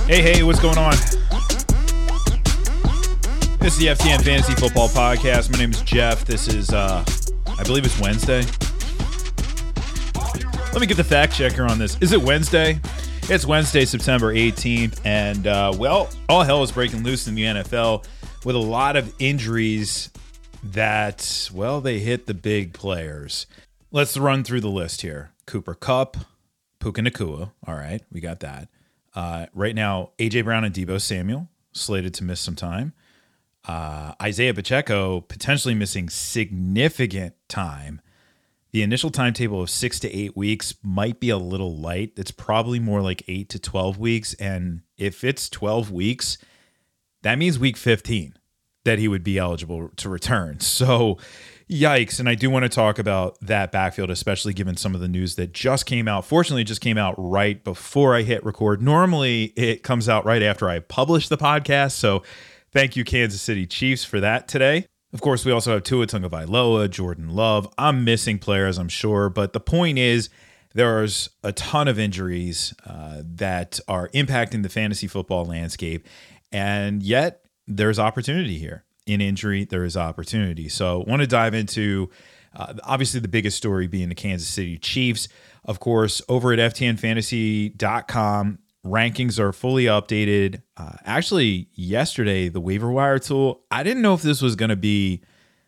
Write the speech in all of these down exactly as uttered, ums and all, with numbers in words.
Hey, hey, what's going on? This is the F T N Fantasy Football Podcast. My name is Jeff. This is, uh, I believe it's Wednesday. Let me get the fact checker on this. Is it Wednesday? It's Wednesday, September eighteenth, and, uh, well, all hell is breaking loose in the N F L with a lot of injuries that, well, they hit the big players. Let's run through the list here. Cooper Kupp, Puka Nacua. All right, we got that. Uh, right now, A J Brown and Deebo Samuel slated to miss some time. Uh, Isaiah Pacheco potentially missing significant time. The initial timetable of six to eight weeks might be a little light. It's probably more like eight to twelve weeks. And if it's twelve weeks, that means week fifteen that he would be eligible to return. So yikes. And I do want to talk about that backfield, especially given some of the news that just came out. Fortunately, it just came out right before I hit record. Normally, it comes out right after I publish the podcast. So thank you, Kansas City Chiefs, for that today. Of course, we also have Tua Tagovailoa, Jordan Love. I'm missing players, I'm sure. But the point is, there's a ton of injuries uh, that are impacting the fantasy football landscape. And yet, there's opportunity here. In injury, there is opportunity. So I want to dive into, uh, obviously, the biggest story being the Kansas City Chiefs. Of course, over at F T N fantasy dot com, rankings are fully updated. Uh, actually, yesterday, the waiver wire tool, I didn't know if this was going to be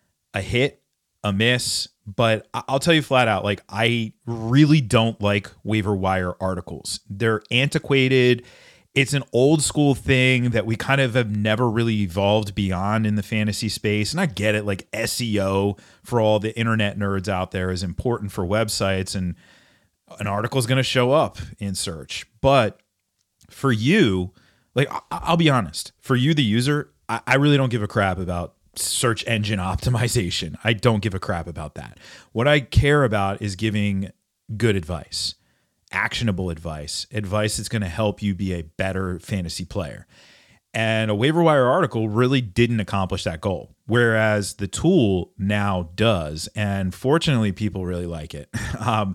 a hit, a miss, but I'll tell you flat out, like, I really don't like waiver wire articles. They're antiquated. It's an old school thing that we kind of have never really evolved beyond in the fantasy space. And I get it, like S E O for all the internet nerds out there is important for websites, and an article is going to show up in search. But for you, like, I'll be honest, for you, the user, I really don't give a crap about search engine optimization. I don't give a crap about that. What I care about is giving good advice. Actionable advice, advice that's going to help you be a better fantasy player. And a waiver wire article really didn't accomplish that goal, whereas the tool now does. And fortunately, people really like it. um,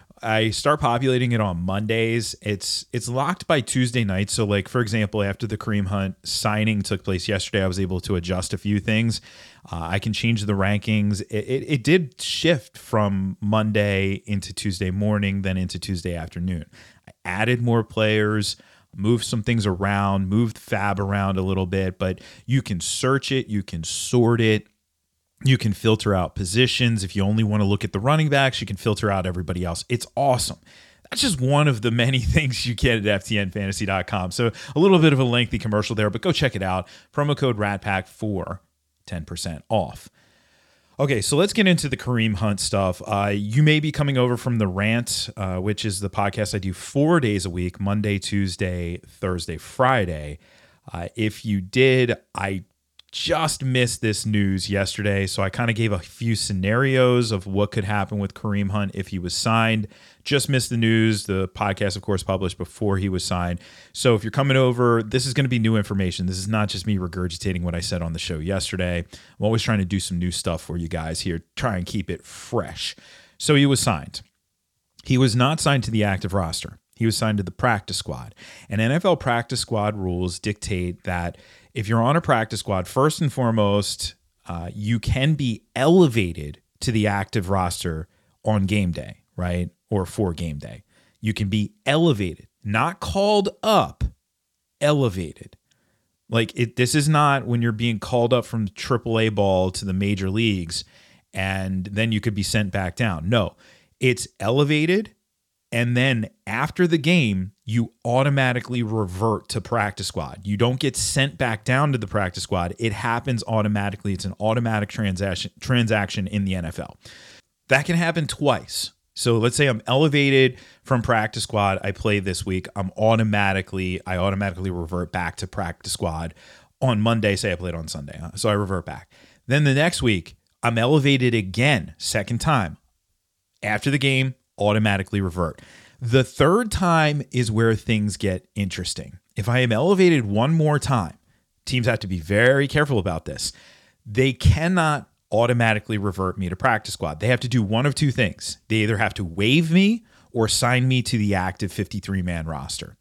I start populating it on Mondays. It's it's locked by Tuesday night. So, like, for example, after the Kareem Hunt signing took place yesterday, I was able to adjust a few things. Uh, I can change the rankings. It, it, it did shift from Monday into Tuesday morning, then into Tuesday afternoon. I added more players, moved some things around, moved Fab around a little bit, but you can search it, you can sort it. You can filter out positions. If you only want to look at the running backs, you can filter out everybody else. It's awesome. That's just one of the many things you get at F T N fantasy dot com. So a little bit of a lengthy commercial there, but go check it out. Promo code RATPACK for ten percent off. Okay, so let's get into the Kareem Hunt stuff. Uh, you may be coming over from The Rant, uh, which is the podcast I do four days a week, Monday, Tuesday, Thursday, Friday. Uh, if you did, I just missed this news yesterday, so I kind of gave a few scenarios of what could happen with Kareem Hunt if he was signed. Just missed the news. The podcast, of course, published before he was signed. So if you're coming over, this is going to be new information. This is not just me regurgitating what I said on the show yesterday. I'm always trying to do some new stuff for you guys here, try and keep it fresh. So he was signed. He was not signed to the active roster. He was signed to the practice squad. And N F L practice squad rules dictate that if you're on a practice squad, first and foremost, uh, you can be elevated to the active roster on game day, right? Or for game day. You can be elevated, not called up, elevated. Like, it, this is not when you're being called up from triple A ball to the major leagues and then you could be sent back down. No, it's elevated. And then after the game, you automatically revert to practice squad. You don't get sent back down to the practice squad. It happens automatically. It's an automatic transaction transaction in the N F L. That can happen twice. So let's say I'm elevated from practice squad. I play this week. I'm automatically, I automatically revert back to practice squad on Monday. Say I played on Sunday. So I revert back. Then the next week, I'm elevated again, second time. After the game, automatically revert. The third time is where things get interesting. If I am elevated one more time, teams have to be very careful about this. They cannot automatically revert me to practice squad. They have to do one of two things. They either have to waive me or sign me to the active fifty-three man roster.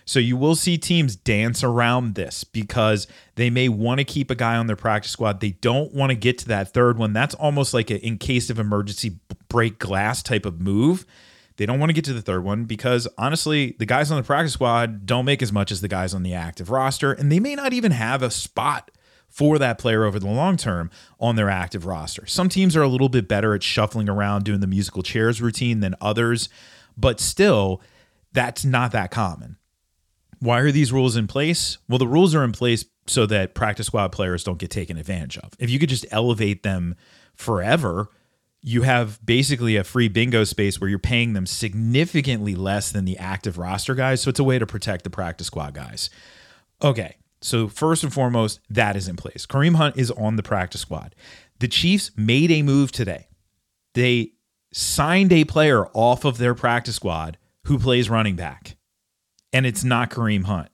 So you will see teams dance around this because they may want to keep a guy on their practice squad. They don't want to get to that third one. That's almost like a in case of emergency break glass type of move. They don't want to get to the third one because honestly, the guys on the practice squad don't make as much as the guys on the active roster, and they may not even have a spot for that player over the long term on their active roster. Some teams are a little bit better at shuffling around doing the musical chairs routine than others, but still, that's not that common. Why are these rules in place? Well, the rules are in place so that practice squad players don't get taken advantage of. If you could just elevate them forever, you have basically a free bingo space where you're paying them significantly less than the active roster guys. So it's a way to protect the practice squad guys. Okay. So first and foremost, that is in place. Kareem Hunt is on the practice squad. The Chiefs made a move today. They signed a player off of their practice squad who plays running back. And it's not Kareem Hunt.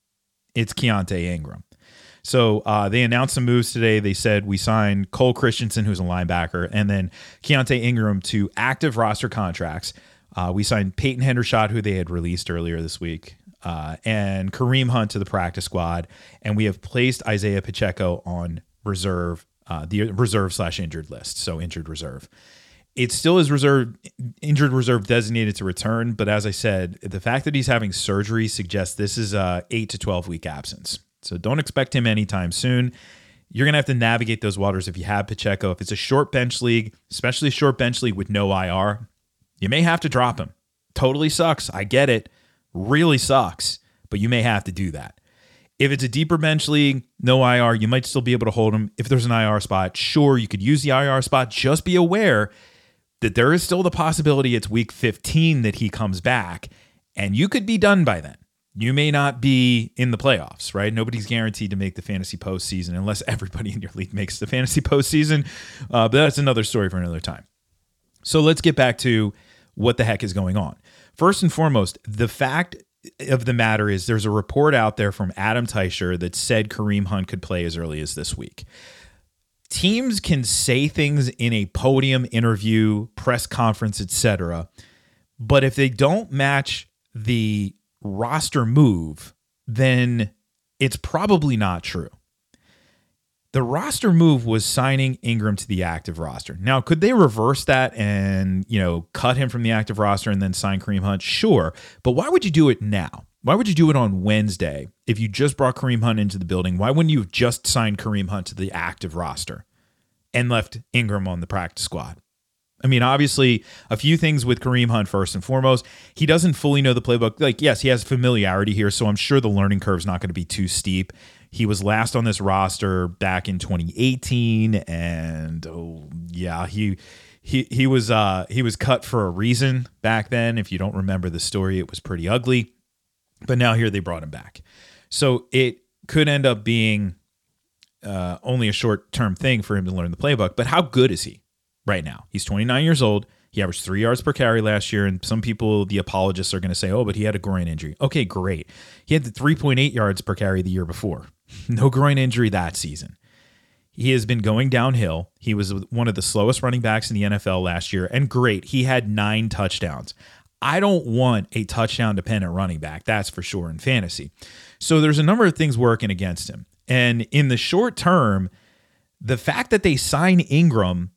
It's Keaontay Ingram. So uh, they announced some moves today. They said we signed Cole Christensen, who's a linebacker, and then Keaontay Ingram to active roster contracts. Uh, we signed Peyton Hendershot, who they had released earlier this week. Uh, and Kareem Hunt to the practice squad, and we have placed Isaiah Pacheco on reserve, uh, the reserve slash injured list, so injured reserve. It still is reserve, injured reserve designated to return, but as I said, the fact that he's having surgery suggests this is a eight to twelve week absence. So don't expect him anytime soon. You're going to have to navigate those waters if you have Pacheco. If it's a short bench league, especially a short bench league with no I R, you may have to drop him. Totally sucks. I get it. Really sucks, but you may have to do that. If it's a deeper bench league, no I R, you might still be able to hold him. If there's an I R spot, sure, you could use the I R spot. Just be aware that there is still the possibility it's week fifteen that he comes back, and you could be done by then. You may not be in the playoffs, right? Nobody's guaranteed to make the fantasy postseason unless everybody in your league makes the fantasy postseason, uh, but that's another story for another time. So let's get back to what the heck is going on. First and foremost, the fact of the matter is there's a report out there from Adam Teicher that said Kareem Hunt could play as early as this week. Teams can say things in a podium interview, press conference, et cetera, but if they don't match the roster move, then it's probably not true. The roster move was signing Ingram to the active roster. Now, could they reverse that and, you know, cut him from the active roster and then sign Kareem Hunt? Sure. But why would you do it now? Why would you do it on Wednesday if you just brought Kareem Hunt into the building? Why wouldn't you have just signed Kareem Hunt to the active roster and left Ingram on the practice squad? I mean, obviously, a few things with Kareem Hunt first and foremost. He doesn't fully know the playbook. Like, yes, he has familiarity here, so I'm sure the learning curve is not going to be too steep. He was last on this roster back in twenty eighteen, and oh yeah, he he he was uh, he was cut for a reason back then. If you don't remember the story, it was pretty ugly. But now here they brought him back, so it could end up being uh, only a short term thing for him to learn the playbook. But how good is he right now? He's twenty-nine years old. He averaged three yards per carry last year, and some people, the apologists, are going to say, oh, but he had a groin injury. Okay, great. He had the three point eight yards per carry the year before. No groin injury that season. He has been going downhill. He was one of the slowest running backs in the N F L last year, and great. He had nine touchdowns. I don't want a touchdown-dependent running back, that's for sure, in fantasy. So there's a number of things working against him. And in the short term, the fact that they sign Ingram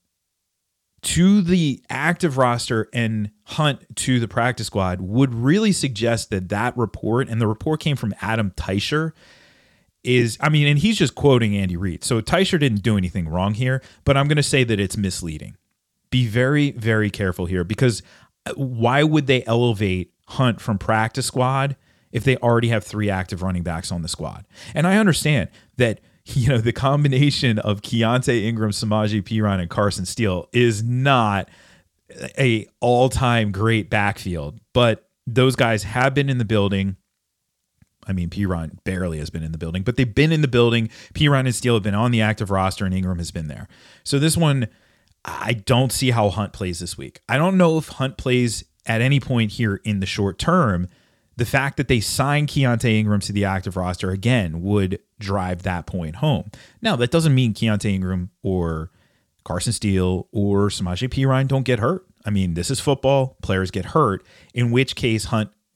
to the active roster and Hunt to the practice squad would really suggest that that report, and the report came from Adam Teicher, is, I mean, and he's just quoting Andy Reid. So Teicher didn't do anything wrong here, but I'm going to say that it's misleading. Be very, very careful here, because why would they elevate Hunt from practice squad if they already have three active running backs on the squad? And I understand that, you know, the combination of Keaontay Ingram, Samaje Perine, and Carson Steele is not a all-time great backfield, but those guys have been in the building. I mean, Perine barely has been in the building, but they've been in the building. Perine and Steele have been on the active roster, and Ingram has been there. So this one, I don't see how Hunt plays this week. I don't know if Hunt plays at any point here in the short term. The fact that they signed Keaontay Ingram to the active roster, again, would drive that point home. Now, that doesn't mean Keaontay Ingram or Carson Steele or Samaje Perine don't get hurt. I mean, this is football. Players get hurt, in which case Hunt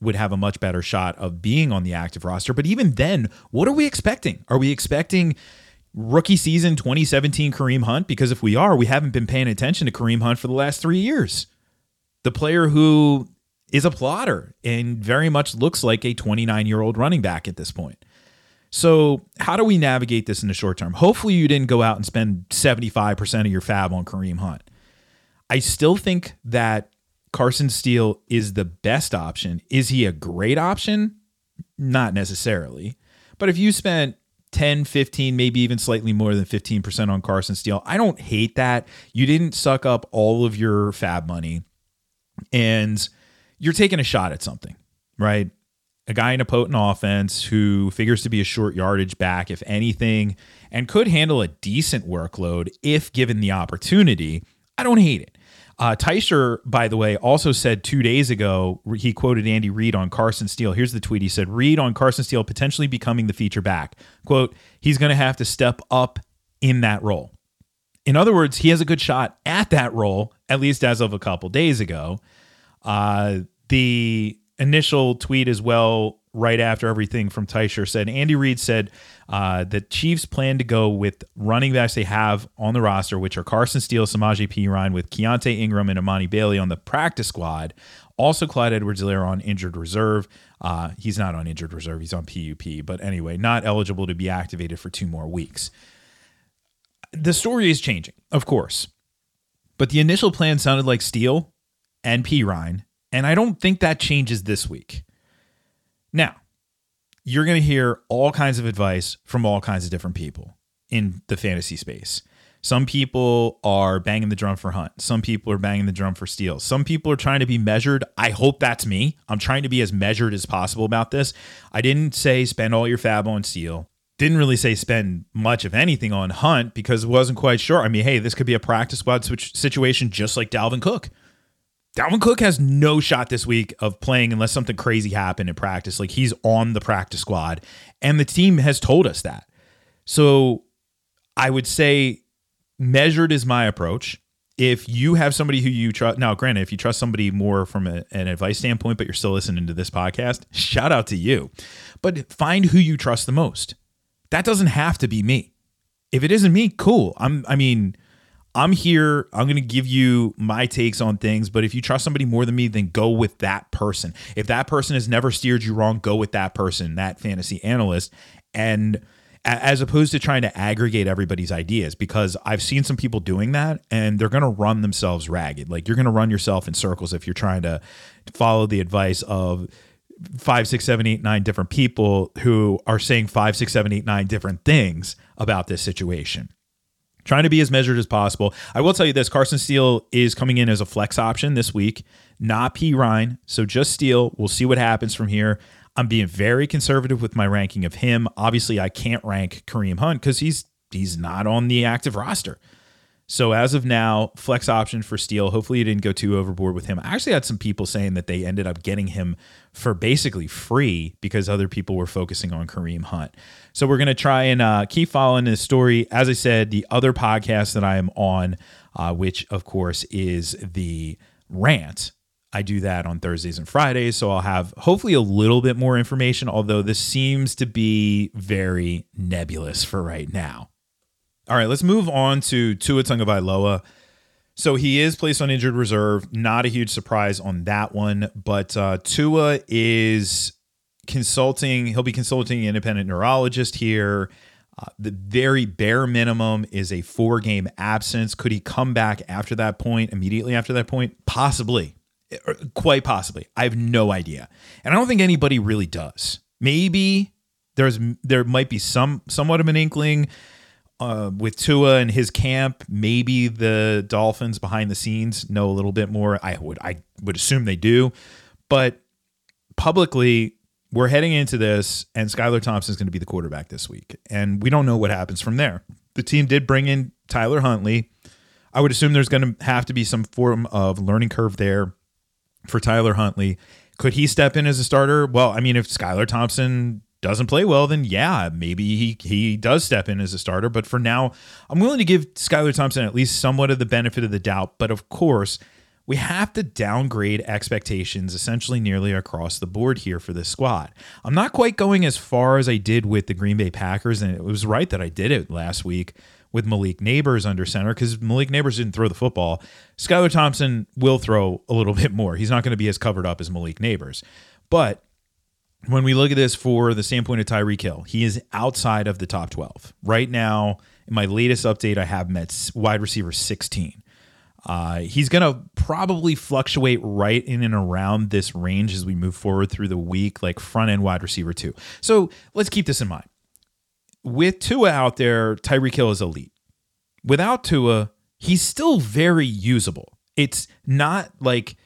would have a much better shot of being on the active roster. But even then, what are we expecting? Are we expecting rookie season twenty seventeen Kareem Hunt? Because if we are, we haven't been paying attention to Kareem Hunt for the last three years. The player who is a plotter and very much looks like a twenty-nine-year-old running back at this point. So how do we navigate this in the short term? Hopefully you didn't go out and spend seventy-five percent of your fab on Kareem Hunt. I still think that Carson Steele is the best option. Is he a great option? Not necessarily. But if you spent ten, fifteen, maybe even slightly more than fifteen percent on Carson Steele, I don't hate that. You didn't suck up all of your fab money and you're taking a shot at something, right? A guy in a potent offense who figures to be a short yardage back, if anything, and could handle a decent workload if given the opportunity. I don't hate it. Uh, Teicher, by the way, also said two days ago, he quoted Andy Reid on Carson Steele. Here's the tweet. He said, Reid on Carson Steele potentially becoming the feature back. Quote, he's going to have to step up in that role. In other words, he has a good shot at that role, at least as of a couple days ago. Uh, the initial tweet as well, right after everything from Teicher, said Andy Reid said uh, the Chiefs plan to go with running backs they have on the roster, which are Carson Steele, Samaje Perine, with Keontae Ingram and Amani Bailey on the practice squad. Also, Clyde Edwards-Helaire on injured reserve. Uh, he's not on injured reserve. He's on P U P. But anyway, not eligible to be activated for two more weeks. The story is changing, of course. But the initial plan sounded like Steele and Perine, and I don't think that changes this week. Now, you're going to hear all kinds of advice from all kinds of different people in the fantasy space. Some people are banging the drum for Hunt. Some people are banging the drum for Steele. Some people are trying to be measured. I hope that's me. I'm trying to be as measured as possible about this. I didn't say spend all your fab on Steele. Didn't really say spend much of anything on Hunt because I wasn't quite sure. I mean, hey, this could be a practice squad situation just like Dalvin Cook. Dalvin Cook has no shot this week of playing unless something crazy happened in practice. Like, he's on the practice squad, and the team has told us that. So I would say measured is my approach. If you have somebody who you trust, now granted, if you trust somebody more from a, an advice standpoint, but you're still listening to this podcast, shout out to you. But find who you trust the most. That doesn't have to be me. If it isn't me, cool. I'm, I mean... I'm here. I'm going to give you my takes on things, but if you trust somebody more than me, then go with that person. If that person has never steered you wrong, go with that person, that fantasy analyst, and as opposed to trying to aggregate everybody's ideas, because I've seen some people doing that and they're going to run themselves ragged. Like, you're going to run yourself in circles if you're trying to follow the advice of five, six, seven, eight, nine different people who are saying five, six, seven, eight, nine different things about this situation. Trying to be as measured as possible. I will tell you this, Carson Steele is coming in as a flex option this week, not Perine. So just Steele. We'll see what happens from here. I'm being very conservative with my ranking of him. Obviously, I can't rank Kareem Hunt because he's he's not on the active roster. So as of now, flex option for Steele. Hopefully you didn't go too overboard with him. I actually had some people saying that they ended up getting him for basically free because other people were focusing on Kareem Hunt. So we're going to try and uh, keep following this story. As I said, the other podcast that I am on, uh, which of course is the Rant, I do that on Thursdays and Fridays. So I'll have hopefully a little bit more information, although this seems to be very nebulous for right now. All right, let's move on to Tua Tagovailoa. So he is placed on injured reserve. Not a huge surprise on that one, but uh, Tua is consulting. He'll be consulting an independent neurologist here. Uh, the very bare minimum is a four-game absence. Could he come back after that point, immediately after that point? Possibly. Quite possibly. I have no idea. And I don't think anybody really does. Maybe there's there might be some somewhat of an inkling Uh, with Tua and his camp. Maybe the Dolphins behind the scenes know a little bit more. I would I would assume they do. But publicly, we're heading into this, and Skylar Thompson is going to be the quarterback this week. And we don't know what happens from there. The team did bring in Tyler Huntley. I would assume there's going to have to be some form of learning curve there for Tyler Huntley. Could he step in as a starter? Well, I mean, if Skylar Thompson doesn't play well, then yeah, maybe he he does step in as a starter. But for now, I'm willing to give Skylar Thompson at least somewhat of the benefit of the doubt. But of course, we have to downgrade expectations essentially nearly across the board here for this squad. I'm not quite going as far as I did with the Green Bay Packers, and it was right that I did it last week with Malik Neighbors under center because Malik Neighbors didn't throw the football. Skylar Thompson will throw a little bit more. He's not going to be as covered up as Malik Neighbors. But when we look at this for the standpoint of Tyreek Hill, he is outside of the top twelve. Right now, in my latest update, I have him at wide receiver sixteen. Uh, he's going to probably fluctuate right in and around this range as we move forward through the week, like front end wide receiver two. So let's keep this in mind. With Tua out there, Tyreek Hill is elite. Without Tua, he's still very usable. It's not like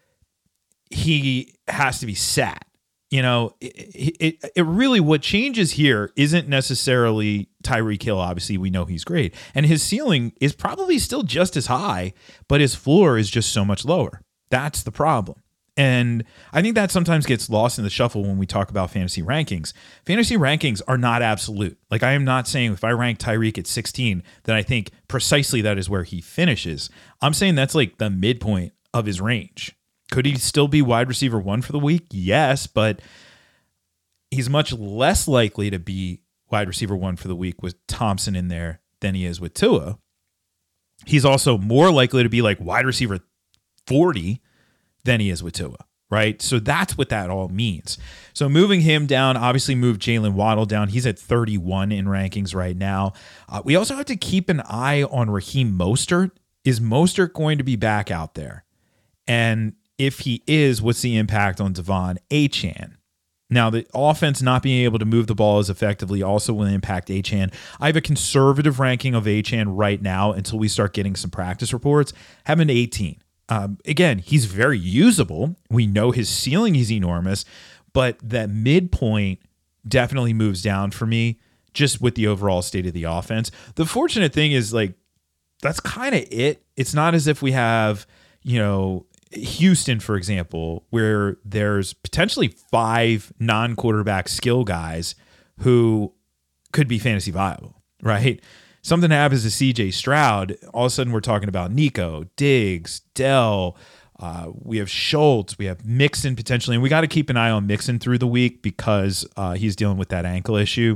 he has to be sat. You know, it, it, it really, what changes here isn't necessarily Tyreek Hill. Obviously, we know he's great. And his ceiling is probably still just as high, but his floor is just so much lower. That's the problem. And I think that sometimes gets lost in the shuffle when we talk about fantasy rankings. Fantasy rankings are not absolute. Like, I am not saying if I rank Tyreek at sixteen, that I think precisely that is where he finishes. I'm saying that's like the midpoint of his range. Could he still be wide receiver one for the week? Yes, but he's much less likely to be wide receiver one for the week with Thompson in there than he is with Tua. He's also more likely to be like wide receiver forty than he is with Tua, right? So that's what that all means. So moving him down, obviously moved Jalen Waddle down. He's at thirty-one in rankings right now. Uh, we also have to keep an eye on Raheem Mostert. Is Mostert going to be back out there? And if he is, what's the impact on Devon Achane? Now, the offense not being able to move the ball as effectively also will impact Achane. I have a conservative ranking of Achane right now until we start getting some practice reports. Have him at eighteen. Um, again, he's very usable. We know his ceiling is enormous, but that midpoint definitely moves down for me just with the overall state of the offense. The fortunate thing is, like, that's kind of it. It's not as if we have, you know, Houston, for example, where there's potentially five non-quarterback skill guys who could be fantasy viable, right? Something happens to C J Stroud, all of a sudden we're talking about Nico, Diggs, Dell, uh, we have Schultz, we have Mixon potentially, and we got to keep an eye on Mixon through the week because uh, he's dealing with that ankle issue.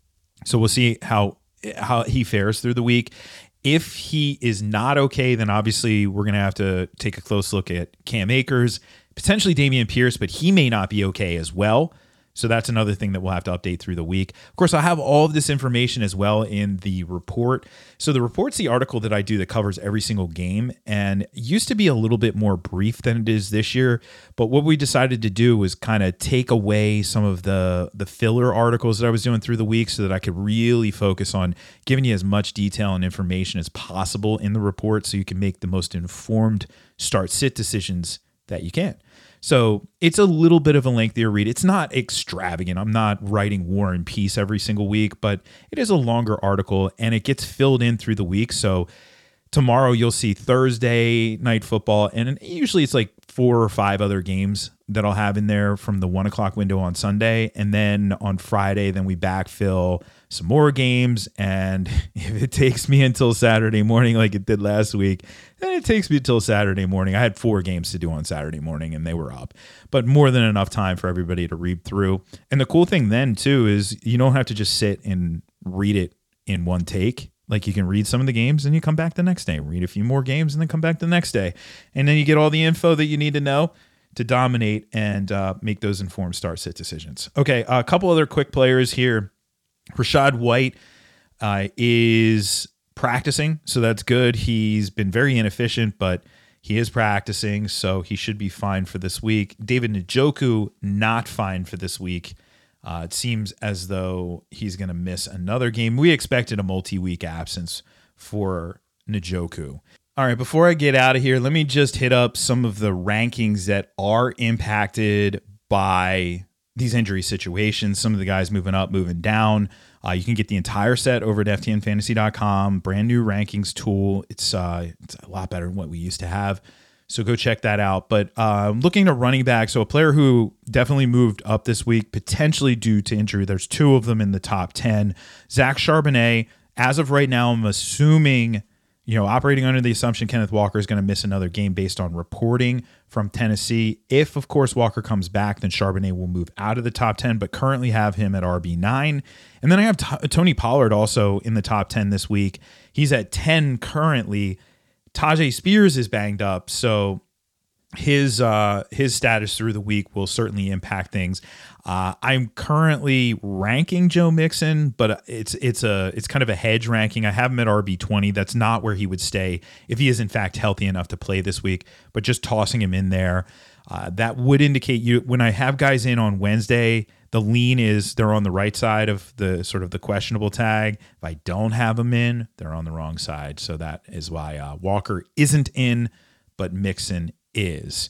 So we'll see how how he fares through the week. If he is not okay, then obviously we're going to have to take a close look at Cam Akers, potentially Dameon Pierce, but he may not be okay as well. So that's another thing that we'll have to update through the week. Of course, I'll have all of this information as well in the report. So the report's the article that I do that covers every single game, and used to be a little bit more brief than it is this year. But what we decided to do was kind of take away some of the, the filler articles that I was doing through the week so that I could really focus on giving you as much detail and information as possible in the report so you can make the most informed start-sit decisions that you can. So it's a little bit of a lengthier read. It's not extravagant. I'm not writing War and Peace every single week, but it is a longer article and it gets filled in through the week. So tomorrow you'll see Thursday night football, and usually it's like four or five other games that I'll have in there from the one o'clock window on Sunday. And then on Friday, then we backfill some more games. And if it takes me until Saturday morning, like it did last week, then it takes me until Saturday morning. I had four games to do on Saturday morning and they were up, but more than enough time for everybody to read through. And the cool thing then too, is you don't have to just sit and read it in one take. Like you can read some of the games and you come back the next day, read a few more games and then come back the next day. And then you get all the info that you need to know to dominate and uh, make those informed start-sit decisions. Okay, a couple other quick players here. Rachaad White uh, is practicing, so that's good. He's been very inefficient, but he is practicing, so he should be fine for this week. David Njoku, not fine for this week. Uh, it seems as though he's going to miss another game. We expected a multi-week absence for Njoku. All right, before I get out of here, let me just hit up some of the rankings that are impacted by these injury situations. Some of the guys moving up, moving down. Uh, you can get the entire set over at F T N fantasy dot com. Brand new rankings tool. It's, uh, it's a lot better than what we used to have. So go check that out. But uh, looking at running back, so a player who definitely moved up this week, potentially due to injury. There's two of them in the top ten. Zach Charbonnet, as of right now, I'm assuming you know, operating under the assumption Kenneth Walker is going to miss another game based on reporting from Tennessee. If, of course, Walker comes back, then Charbonnet will move out of the top ten, but currently have him at R B nine. And then I have T- Tony Pollard also in the top ten this week. He's at ten currently. Tyjae Spears is banged up, so his uh, his status through the week will certainly impact things. Uh, I'm currently ranking Joe Mixon, but it's it's a it's kind of a hedge ranking. I have him at R B twenty. That's not where he would stay if he is in fact healthy enough to play this week. But just tossing him in there, uh, that would indicate you when I have guys in on Wednesday. The lean is they're on the right side of the sort of the questionable tag. If I don't have them in, they're on the wrong side. So that is why uh, Walker isn't in, but Mixon is.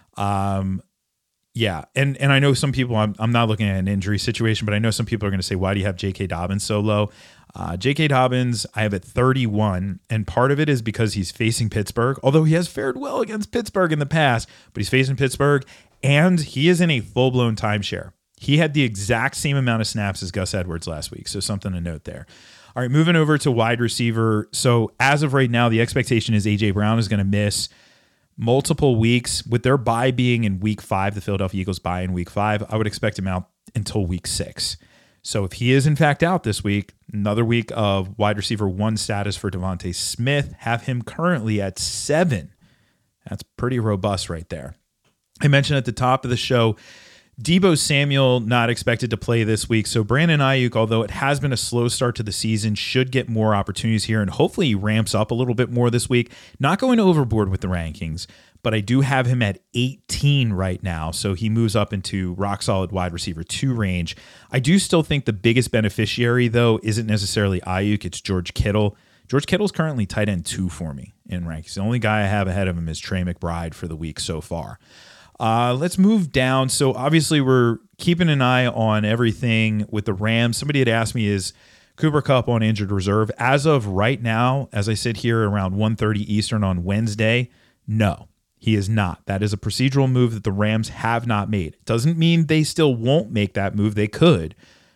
Um, yeah, and and I know some people, I'm, I'm not looking at an injury situation, but I know some people are going to say, why do you have J K. Dobbins so low? Uh, J K. Dobbins, I have at thirty-one, and part of it is because he's facing Pittsburgh, although he has fared well against Pittsburgh in the past, but he's facing Pittsburgh, and he is in a full-blown timeshare. He had the exact same amount of snaps as Gus Edwards last week, so something to note there. All right, moving over to wide receiver. So as of right now, the expectation is A J. Brown is going to miss multiple weeks. With their bye being in week five, the Philadelphia Eagles bye in week five, I would expect him out until week six. So if he is in fact out this week, another week of wide receiver one status for Devontae Smith, have him currently at seven. That's pretty robust right there. I mentioned at the top of the show, Deebo Samuel not expected to play this week. So Brandon Ayuk, although it has been a slow start to the season, should get more opportunities here. And hopefully he ramps up a little bit more this week. Not going overboard with the rankings, but I do have him at eighteen right now. So he moves up into rock solid wide receiver two range. I do still think the biggest beneficiary, though, isn't necessarily Ayuk. It's George Kittle. George Kittle's currently tight end two for me in rankings. The only guy I have ahead of him is Trey McBride for the week so far. Uh, let's move down. So obviously we're keeping an eye on everything with the Rams. Somebody had asked me, is Cooper Kupp on injured reserve? As of right now, as I sit here around one thirty Eastern on Wednesday, no, he is not. That is a procedural move that the Rams have not made. It doesn't mean they still won't make that move. They could,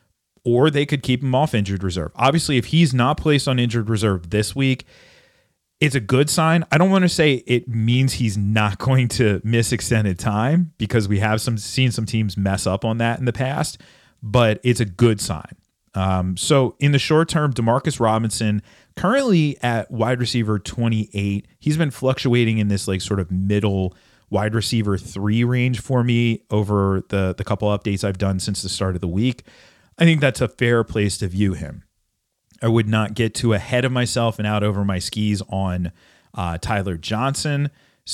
or they could keep him off injured reserve. Obviously, if he's not placed on injured reserve this week, it's a good sign. I don't want to say it means he's not going to miss extended time, because we have some seen some teams mess up on that in the past, but it's a good sign. Um, so in the short term, Demarcus Robinson currently at wide receiver twenty-eight. He's been fluctuating in this like sort of middle wide receiver three range for me over the, the couple updates I've done since the start of the week. I think that's a fair place to view him. I would not get too ahead of myself and out over my skis on uh, Tyler Johnson.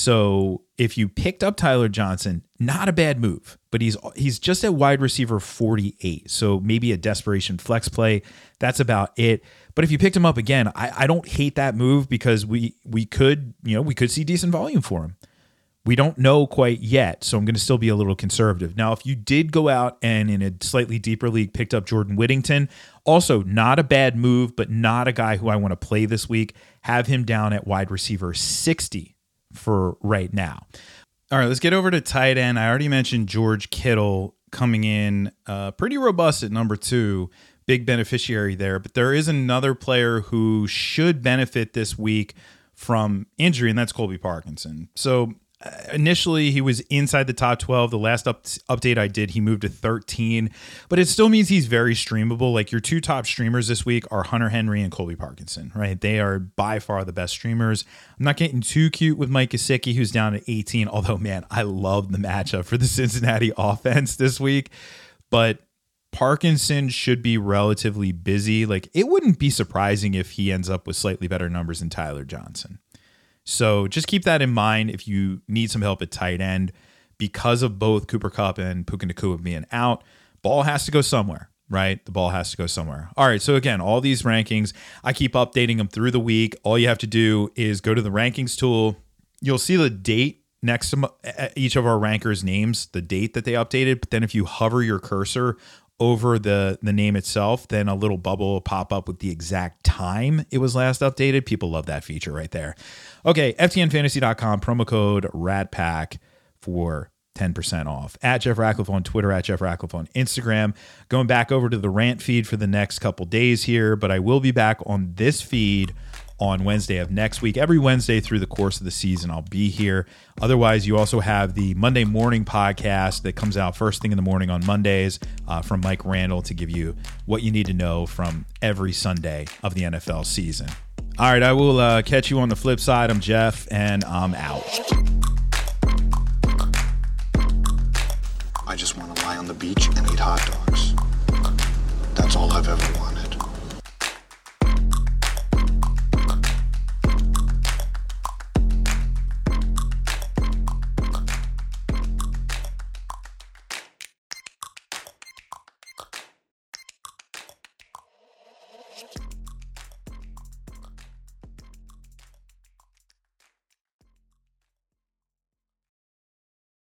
So if you picked up Tyler Johnson, not a bad move, but he's he's just at wide receiver forty-eight. So maybe a desperation flex play. That's about it. But if you picked him up again, I, I don't hate that move, because we we could, you know, we could see decent volume for him. We don't know quite yet, so I'm going to still be a little conservative. Now, if you did go out and in a slightly deeper league picked up Jordan Whittington, also not a bad move, but not a guy who I want to play this week. Have him down at wide receiver sixty for right now. All right, let's get over to tight end. I already mentioned George Kittle coming in uh, pretty robust at number two. Big beneficiary there, but there is another player who should benefit this week from injury, and that's Colby Parkinson. So initially, he was inside the top twelve. The last up, update I did, he moved to thirteen, but it still means he's very streamable. Like, your two top streamers this week are Hunter Henry and Colby Parkinson, right? They are by far the best streamers. I'm not getting too cute with Mike Gesicki, who's down at eighteen, although, man, I love the matchup for the Cincinnati offense this week. But Parkinson should be relatively busy. Like, it wouldn't be surprising if he ends up with slightly better numbers than Tyler Johnson. So just keep that in mind if you need some help at tight end. Because of both Cooper Kupp and Puka Nacua being out, ball has to go somewhere, right? The ball has to go somewhere. All right, so again, all these rankings, I keep updating them through the week. All you have to do is go to the rankings tool. You'll see the date next to each of our rankers' names, the date that they updated. But then if you hover your cursor over the, the name itself, then a little bubble will pop up with the exact time it was last updated. People love that feature right there. Okay, F T N fantasy dot com, promo code RATPACK for ten percent off. At Jeff Ratcliffe on Twitter, at Jeff Ratcliffe on Instagram. Going back over to the rant feed for the next couple days here, but I will be back on this feed on Wednesday of next week. Every Wednesday through the course of the season, I'll be here. Otherwise, you also have the Monday morning podcast that comes out first thing in the morning on Mondays uh, from Mike Randall to give you what you need to know from every Sunday of the N F L season. All right, I will uh, catch you on the flip side. I'm Jeff, and I'm out. I just want to lie on the beach and eat hot dogs. That's all I've ever wanted.